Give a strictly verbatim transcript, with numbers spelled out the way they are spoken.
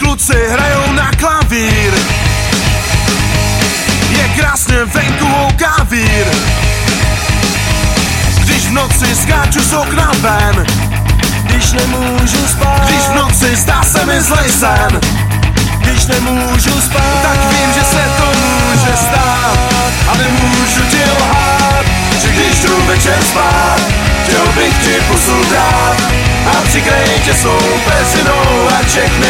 kluci hrajou na klavír. Je krásně venku hokavír. Když v noci skáču z okna ven, Když nemůžu spát, když v noci zdá se mi zlej sen, když nemůžu spát, tak vím, že se to může stát. A nemůžu ti lhát, že když jdu večer spát, chtěl bych ti pusu dát a přikryj tě svou peřinou a všechny